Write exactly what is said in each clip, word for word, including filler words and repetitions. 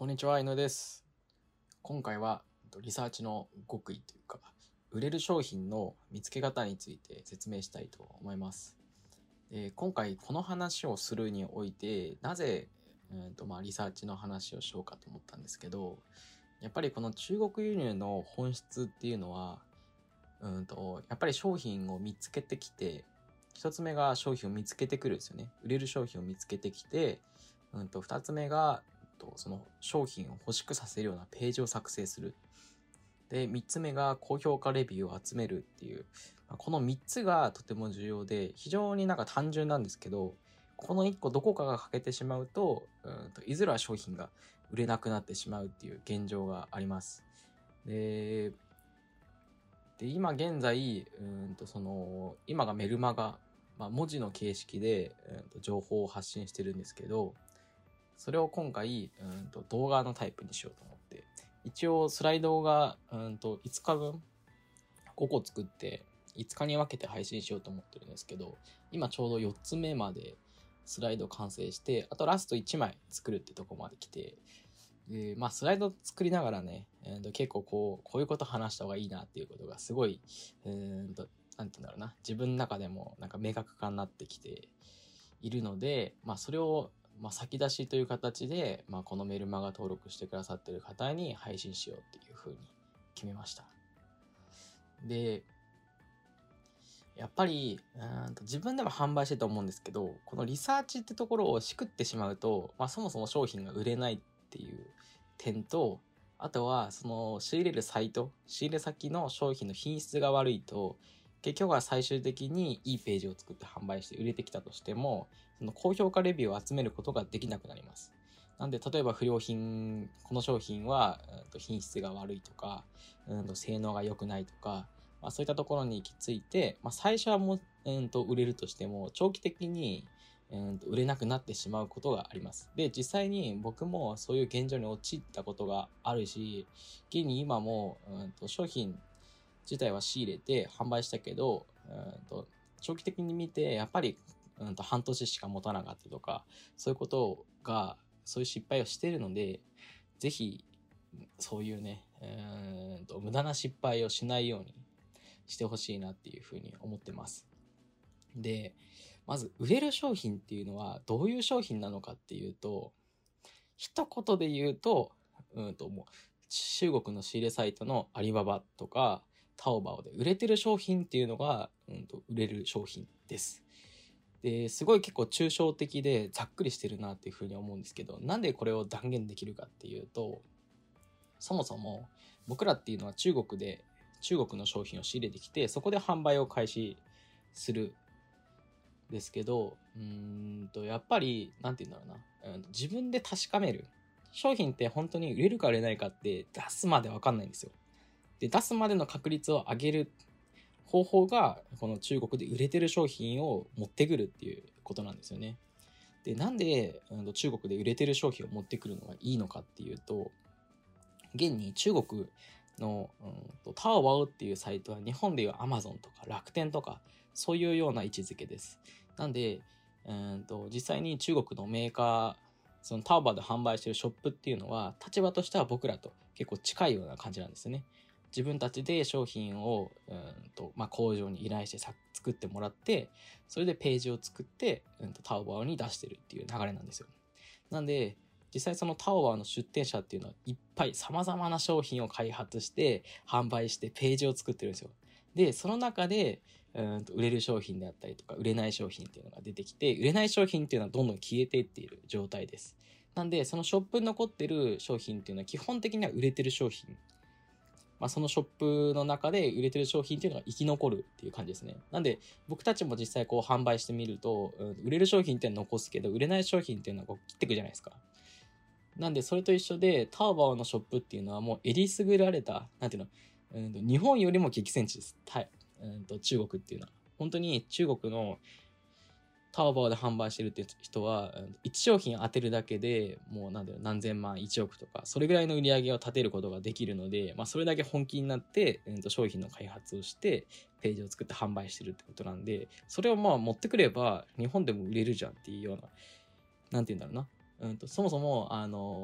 こんにちは、井上です。今回はリサーチの極意というか、売れる商品の見つけ方について説明したいと思います。で今回この話をするにおいて、なぜ、えーとまあ、リサーチの話をしようかと思ったんですけど、やっぱりこの中国輸入の本質っていうのは、うんとやっぱり商品を見つけてきて、一つ目が商品を見つけてくるんですよね。売れる商品を見つけてきて、うんと二つ目がその商品を欲しくさせるようなページを作成する。で、三つ目が高評価レビューを集めるっていう、この三つがとても重要で、非常になんか単純なんですけど、この一個どこかが欠けてしまうと、うんといずれは商品が売れなくなってしまうっていう現状があります。で、で今現在、うんとその今がメルマガ、まあ、文字の形式で、うんと情報を発信してるんですけど、それを今回、うんと動画のタイプにしようと思って、一応スライドが、うんといつかぶんごこ作っていつかに分けて配信しようと思ってるんですけど、今ちょうどよっつめまでスライド完成して、あとラストいちまい作るってとこまで来て、でまあスライド作りながらね、えー、と結構こうこういうこと話した方がいいなっていうことがすごい、えー、となんて言うんだろうな、自分の中でもなんか明確化になってきているので、まあそれをまあ、先出しという形で、まあ、このメルマガ登録してくださっている方に配信しようっていうふうに決めました。で、やっぱりうんと自分でも販売してると思うんですけど、このリサーチってところをしくってしまうと、まあ、そもそも商品が売れないっていう点と、あとはその仕入れるサイト、仕入れ先の商品の品質が悪いと、結局は最終的にいいページを作って販売して売れてきたとしても、その高評価レビューを集めることができなくなります。なんで、例えば不良品、この商品は品質が悪いとか、性能が良くないとか、まあ、そういったところに行き着いて、まあ、最初はもう、うんと売れるとしても、長期的に、うんと売れなくなってしまうことがあります。で、実際に僕もそういう現状に陥ったことがあるし、現に今も、うんと商品自体は仕入れて販売したけど、うんと長期的に見てやっぱり、うんと半年しか持たなかったとか、そういうことが、そういう失敗をしているので、ぜひそういうね、うんと無駄な失敗をしないようにしてほしいなっていうふうに思ってます。で、まず売れる商品っていうのはどういう商品なのかっていうと、一言で言うと、うんともう中国の仕入れサイトのアリババとかタオバオで売れてる商品っていうのが、うんと売れる商品です。で、すごい結構抽象的でざっくりしてるなっていうふうに思うんですけど、なんでこれを断言できるかっていうと、そもそも僕らっていうのは中国で中国の商品を仕入れてきて、そこで販売を開始するですけど、うーんとやっぱりなんて言うんだろうな、うん、自分で確かめる。商品って本当に売れるか売れないかって出すまで分かんないんですよ。で、出すまでの確率を上げる方法がこの中国で売れてる商品を持ってくるっていうことなんですよね。で、なんで、うん、中国で売れてる商品を持ってくるのがいいのかっていうと、現に中国の、うん、とタオバオっていうサイトは日本でいう Amazon とか楽天とかそういうような位置づけです。なんで、うんと実際に中国のメーカー、そのタオバオで販売しているショップっていうのは立場としては僕らと結構近いような感じなんですね。自分たちで商品をうんと、まあ、工場に依頼してさ作ってもらって、それでページを作って、うんと、タオバオに出してるっていう流れなんですよ。なんで、実際そのタオバオの出店者っていうのはいっぱい様々な商品を開発して販売してページを作ってるんですよ。で、その中でうんと売れる商品であったりとか売れない商品っていうのが出てきて、売れない商品っていうのはどんどん消えていっている状態です。なんで、そのショップに残ってる商品っていうのは基本的には売れてる商品。まあ、そのショップの中で売れてる商品っていうのが生き残るっていう感じですね。なんで、僕たちも実際こう販売してみると、うん、売れる商品っていうのは残すけど、売れない商品っていうのはこう切っていくじゃないですか。なんで、それと一緒で、タオバオのショップっていうのはもうえりすぐられた、なんていうの、うんと日本よりも激戦地です。はい。うんと中国っていうのは。本当に中国のタオバオで販売してるって人は、いち商品当てるだけでもうなんだろう、何千万、いちおくとか、それぐらいの売り上げを立てることができるので、まあそれだけ本気になって、うんと商品の開発をして、ページを作って販売してるってことなんで、それをまあ持ってくれば、日本でも売れるじゃんっていうような、なんて言うんだろうな。うんと、そもそも、あの、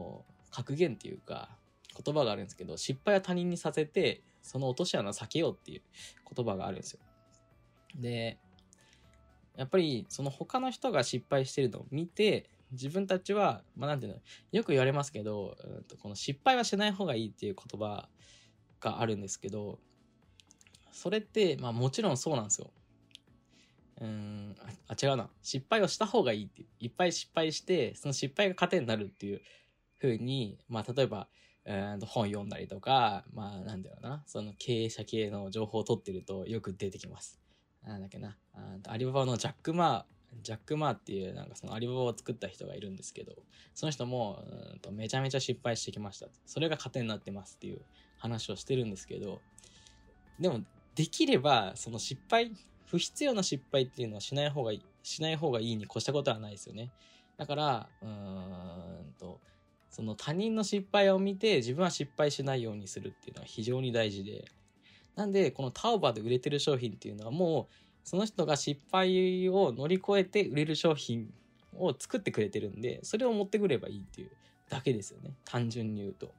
格言っていうか言葉があるんですけど、失敗は他人にさせてその落とし穴を避けようっていう言葉があるんですよ。で、やっぱりその他の人が失敗してるのを見て、自分たちはまあなんていうの、よく言われますけど、うんとこの失敗はしない方がいいっていう言葉があるんですけど、それってまあもちろんそうなんですよ。うーんあ違うな失敗をした方がいいっていう、いっぱい失敗してその失敗が糧になるっていう風に、まあ例えばうん本読んだりとか、まあなんだろうな、その経営者系の情報を取ってるとよく出てきます。なんだっけな、あアリババのジャック・マージャック・マーっていうなんかそのアリババを作った人がいるんですけど、その人もうんとめちゃめちゃ失敗してきました、それが糧になってますっていう話をしてるんですけど、でもできればその失敗、不必要な失敗っていうのはしない方がいいしない方がいいに越したことはないですよね。だからうーんとその他人の失敗を見て自分は失敗しないようにするっていうのは非常に大事で、なんでこのタオバで売れてる商品っていうのはもうその人が失敗を乗り越えて売れる商品を作ってくれてるんで、それを持ってくればいいっていうだけですよね、単純に言うと。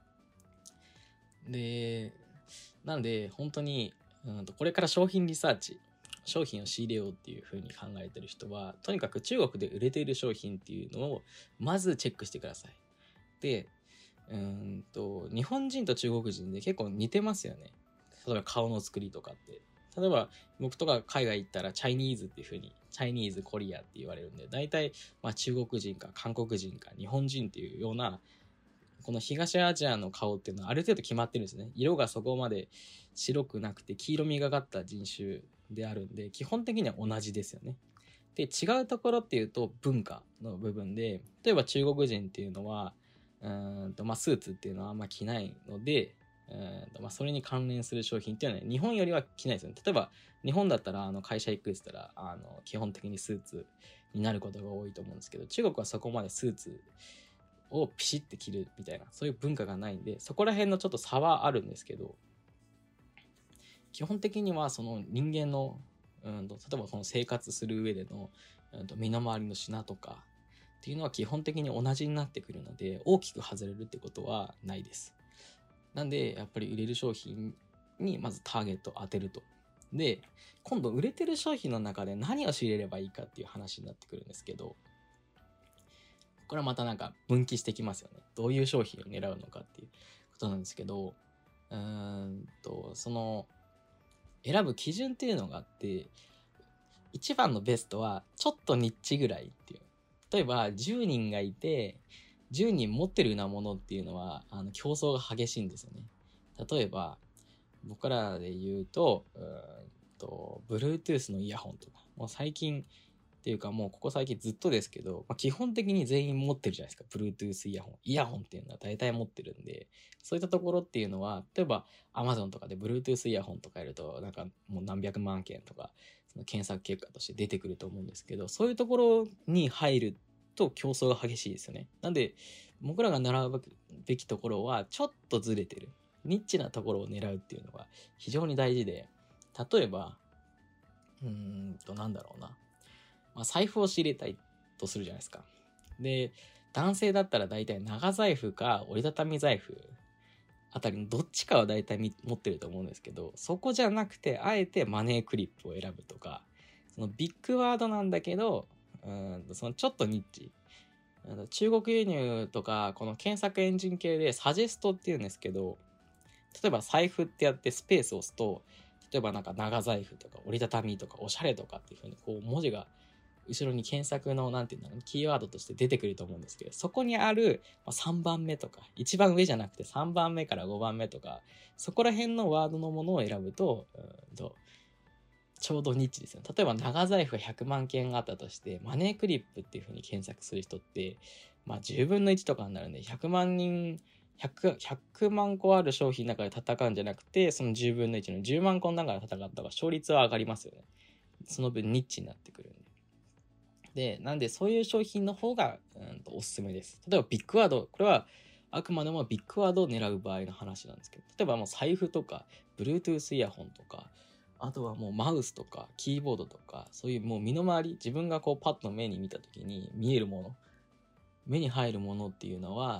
で、なんで本当にうんとこれから商品リサーチ、商品を仕入れようっていう風に考えてる人は、とにかく中国で売れている商品っていうのをまずチェックしてください。で、うんと日本人と中国人で結構似てますよね。例えば顔の作りとかって、例えば僕とか海外行ったらチャイニーズっていう風に、チャイニーズコリアって言われるんで、大体まあ中国人か韓国人か日本人っていうような、この東アジアの顔っていうのはある程度決まってるんですね。色がそこまで白くなくて黄色みがかった人種であるんで、基本的には同じですよね。で、違うところっていうと文化の部分で、例えば中国人っていうのはうーんと、まあ、スーツっていうのはあんま着ないので、うーんとまあ、それに関連する商品っていうのは、ね、日本よりは着ないですよね。例えば日本だったらあの会社行くって言ったらあの基本的にスーツになることが多いと思うんですけど、中国はそこまでスーツをピシッて着るみたいなそういう文化がないんで、そこら辺のちょっと差はあるんですけど、基本的にはその人間のうんと例えばこの生活する上でのうんと身の回りの品とかっていうのは基本的に同じになってくるので、大きく外れるってことはないです。なんでやっぱり売れる商品にまずターゲットを当てると。で、今度売れてる商品の中で何を仕入れればいいかっていう話になってくるんですけど、これはまたなんか分岐してきますよね。どういう商品を狙うのかっていうことなんですけど、うーんとその選ぶ基準っていうのがあって、一番のベストはちょっとニッチぐらいっていう。例えばじゅうにんがいてじゅうにん持ってるようなものっていうのはあの競争が激しいんですよね。例えば僕らで言うと、うーんと Bluetooth のイヤホンとか、もう最近っていうかもうここ最近ずっとですけど、まあ、基本的に全員持ってるじゃないですか。 Bluetooth イヤホンイヤホンっていうのは大体持ってるんで、そういったところっていうのは例えば Amazon とかで Bluetooth イヤホンとかやるとなんかもう何百万件とかその検索結果として出てくると思うんですけど、そういうところに入ると競争が激しいですよね。なんで僕らが習うべきところはちょっとずれてるニッチなところを狙うっていうのが非常に大事で、例えばうーんとなんだろうな、まあ、財布を仕入れたいとするじゃないですか。で、男性だったら大体長財布か折りたたみ財布あたりのどっちかは大体持ってると思うんですけど、そこじゃなくてあえてマネークリップを選ぶとか、そのビッグワードなんだけどうんそのちょっとニッチ、中国輸入とかこの検索エンジン系でサジェストっていうんですけど、例えば財布ってやってスペースを押すと、例えばなんか長財布とか折りたたみとかおしゃれとかっていう風にこう文字が後ろに検索のなんていうんだろう、キーワードとして出てくると思うんですけど、そこにあるさんばんめとか一番上じゃなくてさんばんめからごばんめとか、そこら辺のワードのものを選ぶと、うんとちょうどニッチですよ。例えば長財布がひゃくまんけんあったとしてマネークリップっていう風に検索する人ってまあじゅうぶんのいちとかになるんで、ひゃくまんにん100, ひゃくまんこある商品の中で戦うんじゃなくて、そのじゅうぶんのいちのじゅうまんこの中で戦った方が勝率は上がりますよね。その分ニッチになってくるんで。で、なんでそういう商品の方が、うん、とおすすめです。例えばビッグワード、これはあくまでもビッグワードを狙う場合の話なんですけど、例えばもう財布とか Bluetooth イヤホンとか、あとはもうマウスとかキーボードとか、そういうもう身の回り、自分がこうパッと目に見た時に見えるもの、目に入るものっていうのは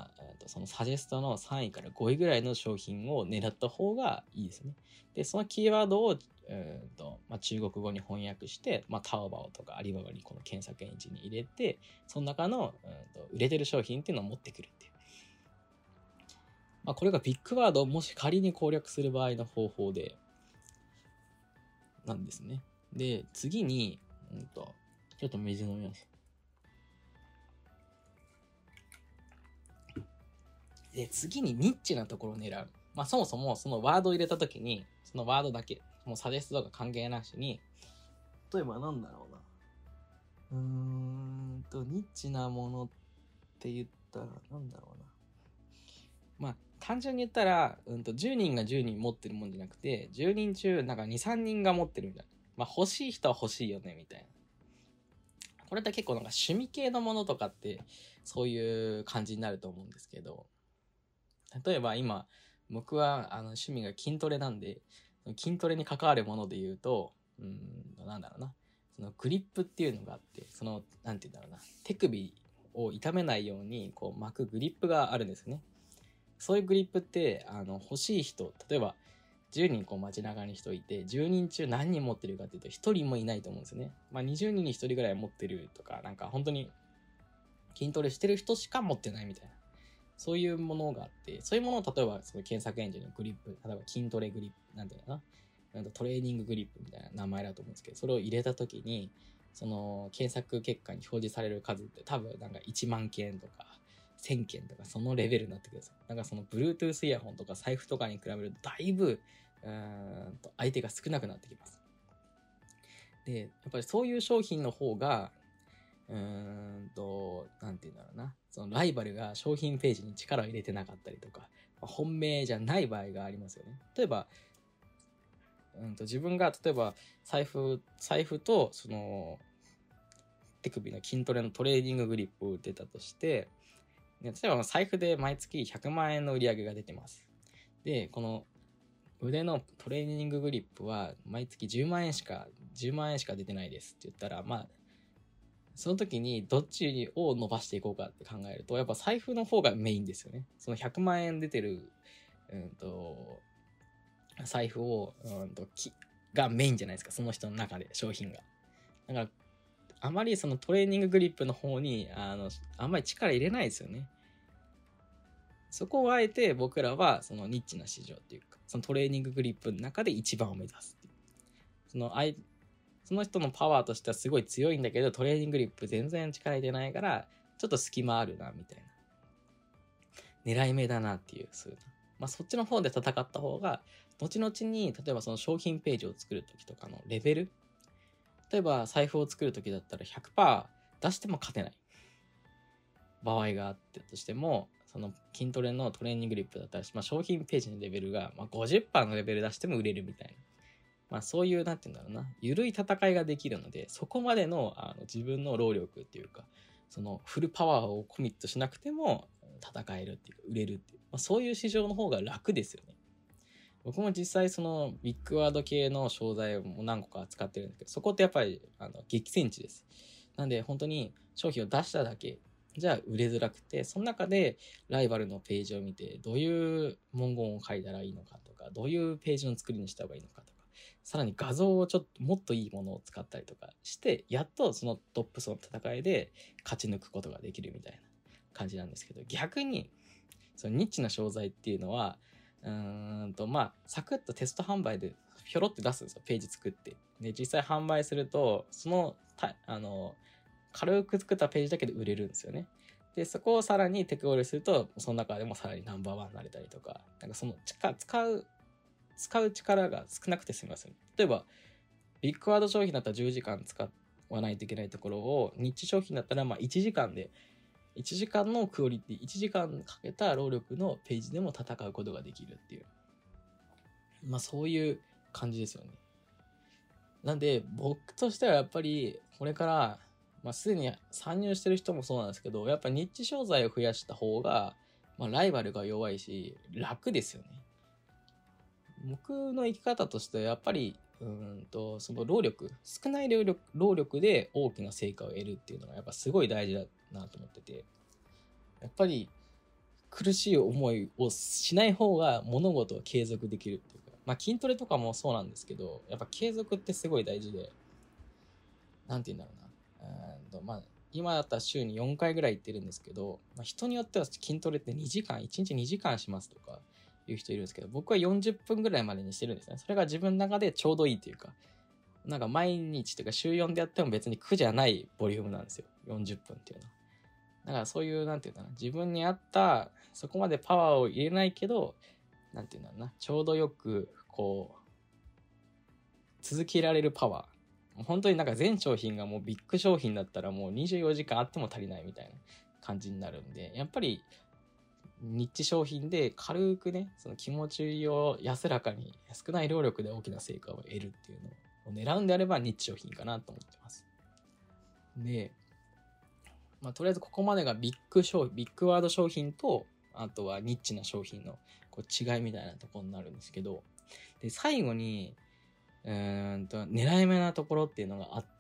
とそのサジェストのさんいからごいぐらいの商品を狙った方がいいですね。で、そのキーワードを、えーとまあ、中国語に翻訳して、まあ、タオバオとかアリババにこの検索エンジンに入れて、その中の、うんと売れてる商品っていうのを持ってくるっていう。まあ、これがビッグワードをもし仮に攻略する場合の方法で、なんですね。で、次に、うんと、ちょっと水飲みます。で、次にニッチなところを狙う。まあ、そもそもそのワードを入れたときに、そのワードだけ、もうサジェストとか関係なしに、例えばなんだろうな。うーんと、ニッチなものって言ったら、なんだろうな。まあ、単純に言ったら、うんと、じゅうにんがじゅうにん持ってるもんじゃなくて、じゅうにん中、なんかに、さんにんが持ってるみたいな。まあ、欲しい人は欲しいよね、みたいな。これって結構なんか趣味系のものとかって、そういう感じになると思うんですけど、例えば今、僕はあの趣味が筋トレなんで、筋トレに関わるもので言うと、うーん、なんだろうな。そのグリップっていうのがあって、その、なんて言うんだろうな。手首を痛めないようにこう巻くグリップがあるんですよね。そういうグリップって、あの、欲しい人、例えば、じゅうにんこう街中に人いて、じゅうにん中何人持ってるかっていうと、ひとりもいないと思うんですよね。まあにじゅうにんにひとりぐらい持ってるとか、なんか本当に筋トレしてる人しか持ってないみたいな。そういうものがあって、そういうものを例えばその検索エンジンのグリップ、例えば筋トレグリップ、なんていうのかな、なんかトレーニンググリップみたいな名前だと思うんですけど、それを入れたときに、その検索結果に表示される数って多分なんかいちまんけんとかせんけんとかそのレベルになってくるんですよ。なんかその Bluetooth イヤホンとか財布とかに比べるとだいぶうーんと相手が少なくなってきます。で、やっぱりそういう商品の方がうーんと、なんて言うんだろうな。そのライバルが商品ページに力を入れてなかったりとか、本命じゃない場合がありますよね。例えば、うんと自分が例えば財布、財布とその手首の筋トレのトレーニンググリップを売ってたとして、例えば財布で毎月ひゃくまんえんの売り上げが出てます。で、この腕のトレーニンググリップは毎月じゅうまんえんしか、じゅうまんえんしか出てないですって言ったら、まあ、その時にどっちを伸ばしていこうかって考えると、やっぱ財布の方がメインですよね。そのひゃくまんえん出てる、うんと、財布を、うんと、き、がメインじゃないですか。その人の中で商品が。だから、あまりそのトレーニンググリップの方に、あの、あんまり力入れないですよね。そこをあえて僕らはそのニッチな市場っていうか、そのトレーニンググリップの中で一番を目指すっていう。そのあい、その人のパワーとしてはすごい強いんだけど、トレーニンググリップ全然力入れないから、ちょっと隙間あるな、みたいな。狙い目だなっていう、そういう。まあそっちの方で戦った方が、後々に、例えばその商品ページを作るときとかのレベル、例えば財布を作るときだったら ひゃくパーセント 出しても勝てない場合があってとしても、その筋トレのトレーニンググリップだったら、まあ、商品ページのレベルが、まあ、ごじゅっパーセント のレベル出しても売れるみたいな。まあそういう、なんて言うんだろうな、緩い戦いができるので、そこまでの、あの自分の労力っていうか、そのフルパワーをコミットしなくても戦えるっていうか、売れるっていう、まあ、そういう市場の方が楽ですよね。僕も実際そのビッグワード系の商材を何個か使ってるんですけど、そこってやっぱりあの激戦地です。なんで本当に商品を出しただけじゃ売れづらくて、その中でライバルのページを見て、どういう文言を書いたらいいのかとか、どういうページの作りにした方がいいのかとか、さらに画像をちょっともっといいものを使ったりとかして、やっとそのトップ層の戦いで勝ち抜くことができるみたいな感じなんですけど、逆にそのニッチな商材っていうのは、うーんとまあサクッとテスト販売でひょろって出すんですよ、ページ作って。で実際販売すると、そのたあの軽く作ったページだけで売れるんですよね。でそこをさらにテクオールすると、その中でもさらにナンバーワンになれたりとか、なんかその使う使う力が少なくて済みますよね。例えばビッグワード商品だったらじゅうじかん使わないといけないところを、ニッチ商品だったらまあいちじかんで、いちじかんのクオリティ、いちじかんかけた労力のページでも戦うことができるっていう、まあそういう感じですよね。なんで僕としてはやっぱりこれからまあすでに参入してる人もそうなんですけど、やっぱニッチ商材を増やした方が、まあ、ライバルが弱いし楽ですよね。僕の生き方としてはやっぱりうんとその労力、少ない労力、労力で大きな成果を得るっていうのがやっぱすごい大事だなと思ってて、やっぱり苦しい思いをしない方が物事は継続できるっていうか、まあ筋トレとかもそうなんですけど、やっぱ継続ってすごい大事で、なんて言うんだろうな。うんとまあ今だったら週によんかいぐらい行ってるんですけど、まあ、人によっては筋トレってにじかん、いちにちにじかんしますとかいう人いるんですけど、僕はよんじゅっぷんぐらいまでにしてるんですね。それが自分の中でちょうどいいというか、なんか毎日というか週よんでやっても別に苦じゃないボリュームなんですよ。よんじゅっぷんっていうのは。だからそういう、なんていうかな、自分に合った、そこまでパワーを入れないけど、なんていうんだろうな、ちょうどよく、こう、続けられるパワー。本当になんか全商品がもうビッグ商品だったらもうにじゅうよじかんあっても足りないみたいな感じになるんで、やっぱりニッチ商品で軽くね、その気持ちを安らかに少ない労力で大きな成果を得るっていうのを狙うんであればニッチ商品かなと思ってます。で、まあとりあえずここまでがビッグ商品、ビッグワード商品と、あとはニッチな商品のこう違いみたいなところになるんですけど、で、最後に、うーんと狙い目なところっていうのがあって、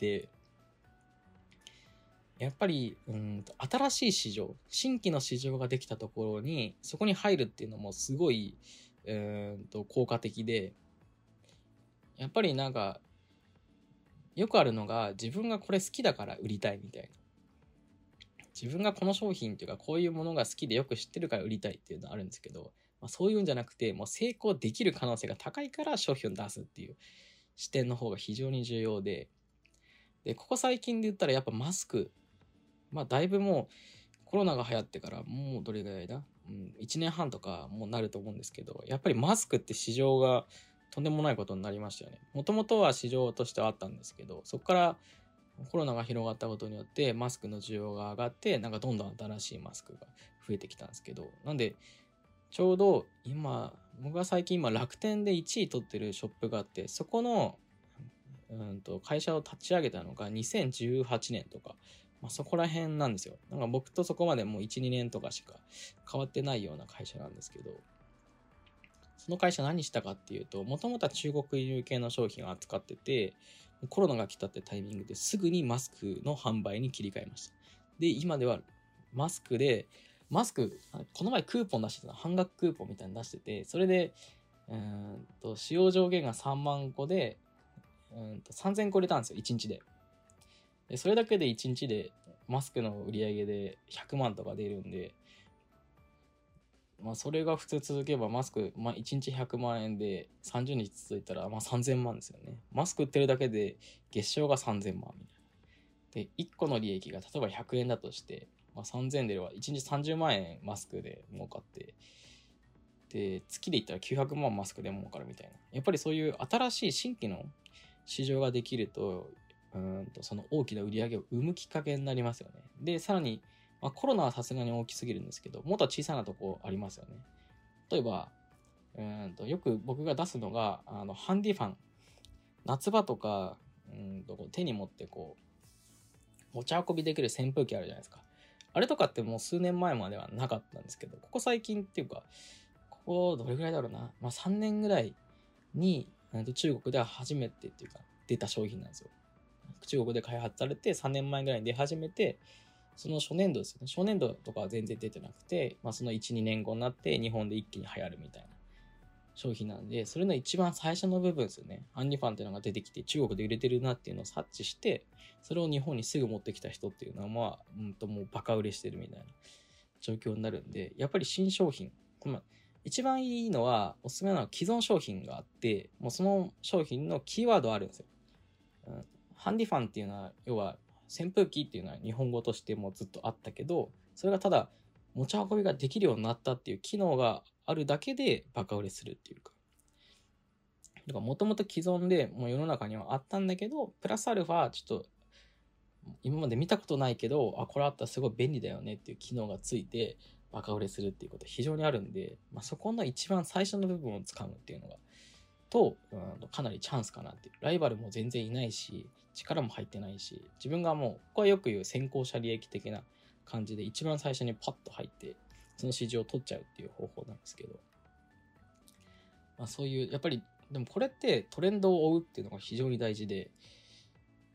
やっぱりうーんと新しい市場、新規の市場ができたところにそこに入るっていうのもすごいうーんと効果的で、やっぱりなんかよくあるのが、自分がこれ好きだから売りたいみたいな、自分がこの商品っていうかこういうものが好きでよく知ってるから売りたいっていうのはあるんですけど、まあ、そういうんじゃなくて、もう成功できる可能性が高いから商品を出すっていう視点の方が非常に重要で、で、ここ最近で言ったらやっぱマスク。まあだいぶもうコロナが流行ってからもうどれぐらいだ、うん、いちねんはんとかもうなると思うんですけど、やっぱりマスクって市場がとんでもないことになりましたよね。もともとは市場としてはあったんですけど、そこからコロナが広がったことによってマスクの需要が上がって、なんかどんどん新しいマスクが増えてきたんですけど、なんでちょうど今、僕が最近今楽天でいちい取ってるショップがあって、そこのうんと会社を立ち上げたのがにせんじゅうはちねんとか、まあ、そこら辺なんですよ。なんか僕とそこまでもういち、にねんとかしか変わってないような会社なんですけど、その会社何したかっていうと、もともとは中国輸入系の商品を扱ってて、コロナが来たってタイミングですぐにマスクの販売に切り替えました。で、今ではマスクで、マスク、この前クーポン出してた、半額クーポンみたいなの出してて、それで、うーんと使用上限がさんまんこで、うんとさんぜんこ売れたんですよ、いちにちで。で、それだけでいちにちでマスクの売り上げでひゃくまんとか出るんで、まあそれが普通続けばマスク、まあいちにちひゃくまんえんでさんじゅうにち続いたらまあさんぜんまんですよね。マスク売ってるだけで月賞がさんぜんまんみたいな。で、いっこの利益が例えばひゃくえんだとして、まあさんぜん出ればいちにちさんじゅうまんえんマスクで儲かって、で、月で言ったらきゅうひゃくまんマスクで儲かるみたいな。やっぱりそういう新しい新規の市場ができると、うんとその大きな売り上げを生むきっかけになりますよね。で、さらに、まあ、コロナはさすがに大きすぎるんですけど、もっと小さなとこありますよね。例えば、うんとよく僕が出すのが、あの、ハンディファン。夏場とか、うんと手に持ってこう、持ち運びできる扇風機あるじゃないですか。あれとかってもう数年前まではなかったんですけど、ここ最近っていうか、ここどれぐらいだろうな。まあさんねんぐらいに、中国では初めてっていうか、出た商品なんですよ。中国で開発されてさんねんまえぐらいに出始めて、その初年度ですよね。初年度とかは全然出てなくて、まあそのいち、にねんごになって日本で一気に流行るみたいな商品なんで、それの一番最初の部分ですよね。ハンディファンっていうのが出てきて中国で売れてるなっていうのを察知して、それを日本にすぐ持ってきた人っていうのは、まあ、うんともうバカ売れしてるみたいな状況になるんで、やっぱり新商品、まあ、一番いいのは、おすすめなのは既存商品があって、もうその商品のキーワードあるんですよ。うん、ハンディファンっていうのは、要は扇風機っていうのは日本語としてもずっとあったけど、それがただ持ち運びができるようになったっていう機能があるだけでバカ売れするっていうか。だからもともと既存でもう世の中にはあったんだけど、プラスアルファちょっと今まで見たことないけど、あ、これあったらすごい便利だよねっていう機能がついてバカ売れするっていうこと非常にあるんで、まあ、そこの一番最初の部分をつかむっていうのがと、うん、かなりチャンスかなっていう。ライバルも全然いないし、力も入ってないし、自分がもう、ここはよく言う先行者利益的な感じで一番最初にパッと入って、その市場を取っちゃうっていう方法なんですけど、まあそういう、やっぱり、でもこれってトレンドを追うっていうのが非常に大事で、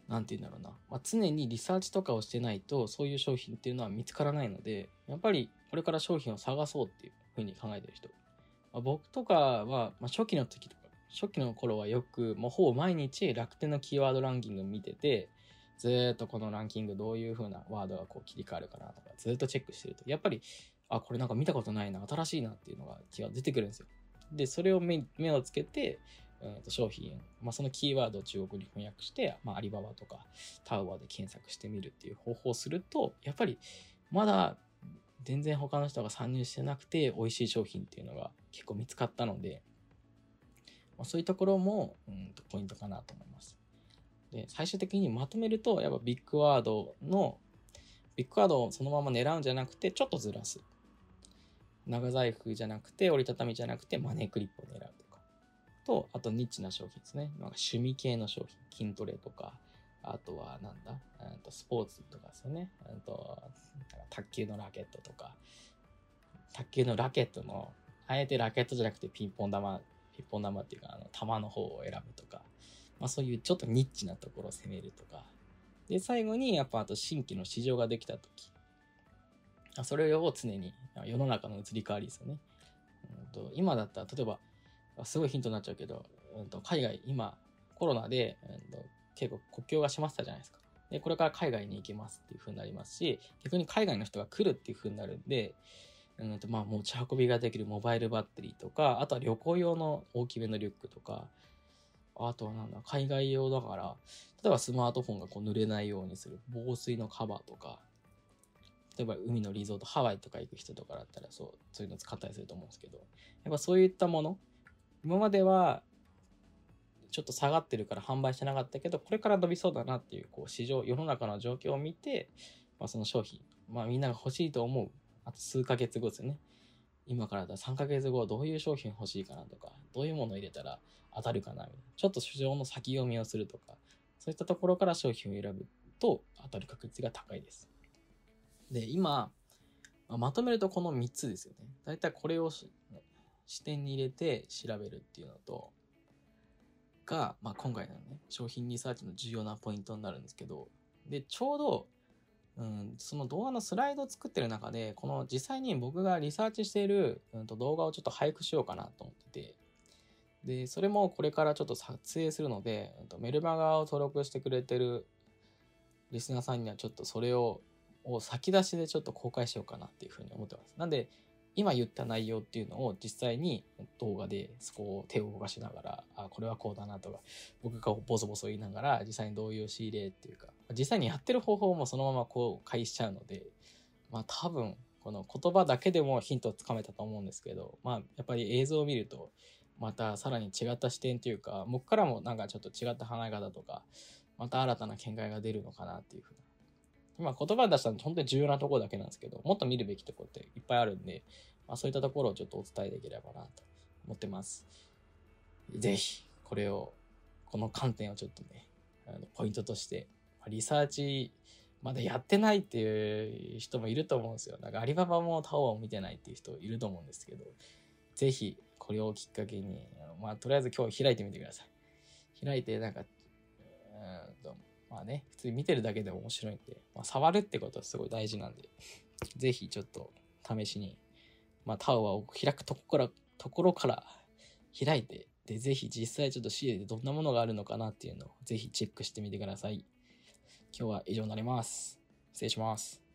なんて言うんだろうな、まあ、常にリサーチとかをしてないとそういう商品っていうのは見つからないので、やっぱりこれから商品を探そうっていうふうに考えてる人、まあ、僕とかは、まあ、初期の時とか初期の頃はよくもうほぼ毎日楽天のキーワードランキング見てて、ずーっとこのランキングどういう風なワードがこう切り替わるかなとかずっとチェックしてると、やっぱりあこれなんか見たことないな、新しいなっていうのが気が出てくるんですよ。でそれを 目, 目をつけて、えー、と商品、まあ、そのキーワードを中国に翻訳して、まあ、アリババとかタウワーで検索してみるっていう方法をすると、やっぱりまだ全然他の人が参入してなくて美味しい商品っていうのが結構見つかったので、まあ、そういうところも、うん、とポイントかなと思います。で最終的にまとめると、やっぱビッグワードのビッグワードをそのまま狙うんじゃなくてちょっとずらす、長財布じゃなくて折りたたみじゃなくてマネークリップを狙うとかと、あとニッチな商品ですね。なんか趣味系の商品、筋トレとか、あとはなんだ、とスポーツとかですよね。あと卓球のラケットとか、卓球のラケットのあえてラケットじゃなくてピンポン玉、ピンポン玉っていうかあの玉の方を選ぶとか、まあそういうちょっとニッチなところを攻めるとか。で最後にやっぱあと新規の市場ができた時、それを常に世の中の移り変わりですよね。うんと今だったら例えばすごいヒントになっちゃうけど、うんと海外今コロナで、うんと結構国境が閉まってたじゃないですか。でこれから海外に行けますっていう風になりますし、逆に海外の人が来るっていう風になるんで、うんとまあ持ち運びができるモバイルバッテリーとか、あとは旅行用の大きめのリュックとか、あとはなんだ海外用だから例えばスマートフォンがこう濡れないようにする防水のカバーとか、例えば海のリゾートハワイとか行く人とかだったらそうそういうの使ったりすると思うんですけど、やっぱそういったもの、今まではちょっと下がってるから販売してなかったけど、これから伸びそうだなっていうこう市場、世の中の状況を見て、まあ、その商品、まあみんなが欲しいと思う、あと数ヶ月後ですよね。今からだったらさんかげつごどういう商品欲しいかなとか、どういうものを入れたら当たるかなみたいな、ちょっと市場の先読みをするとか、そういったところから商品を選ぶと当たる確率が高いです。で今、まあ、まとめるとこのみっつですよね。だいたいこれを視点に入れて調べるっていうのとが、まあ、今回のね商品リサーチの重要なポイントになるんですけど、でちょうど、うん、その動画のスライドを作ってる中で、この実際に僕がリサーチしている、うん、と動画をちょっと配布しようかなと思ってて、でそれもこれからちょっと撮影するので、うん、とメルマガを登録してくれてるリスナーさんにはちょっとそれをを先出しでちょっと公開しようかなっていうふうに思ってます。なんで今言った内容っていうのを実際に動画でそこを手を動かしながら、あこれはこうだなとか、僕がボソボソ言いながら実際にどういう仕入れっていうか、実際にやってる方法もそのままこう返しちゃうので、まあ多分この言葉だけでもヒントをつかめたと思うんですけど、まあやっぱり映像を見るとまたさらに違った視点というか、僕からもなんかちょっと違った考え方とか、また新たな見解が出るのかなっていうふうな。今言葉出したの本当に重要なところだけなんですけど、もっと見るべきところっていっぱいあるんで、まあ、そういったところをちょっとお伝えできればなと思ってます。ぜひこれを、この観点をちょっとね、あのポイントとして、リサーチまだやってないっていう人もいると思うんですよ。なんかアリババもタオワを見てないっていう人いると思うんですけど、ぜひこれをきっかけに、まあとりあえず今日開いてみてください。開いてなんか、うんとまあね、普通に見てるだけでも面白いんで、まあ、触るってことはすごい大事なんで、ぜひちょっと試しに、まあ、タワーを開くとこから、ところから開いて、で、ぜひ実際ちょっと仕入れでどんなものがあるのかなっていうのをぜひチェックしてみてください。今日は以上になります。失礼します。